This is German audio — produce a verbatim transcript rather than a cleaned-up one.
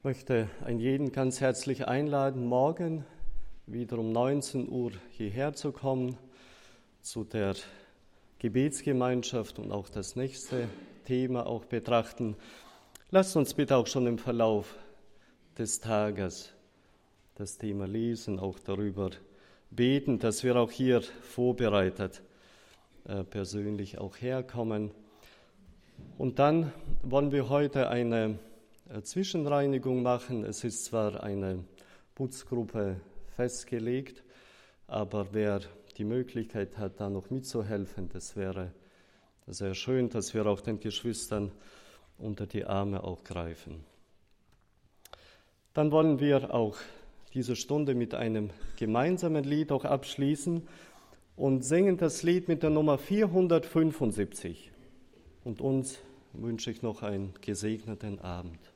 Ich möchte einen jeden ganz herzlich einladen, morgen wieder um neunzehn Uhr hierher zu kommen, zu der Gebetsgemeinschaft und auch das nächste Thema auch betrachten. Lasst uns bitte auch schon im Verlauf des Tages das Thema lesen, auch darüber beten, dass wir auch hier vorbereitet äh, persönlich auch herkommen. Und dann wollen wir heute eine Zwischenreinigung machen. Es ist zwar eine Putzgruppe festgelegt, aber wer die Möglichkeit hat, da noch mitzuhelfen, das wäre sehr schön, dass wir auch den Geschwistern unter die Arme auch greifen. Dann wollen wir auch diese Stunde mit einem gemeinsamen Lied auch abschließen und singen das Lied mit der Nummer vierhundertfünfundsiebzig. Und uns wünsche ich noch einen gesegneten Abend.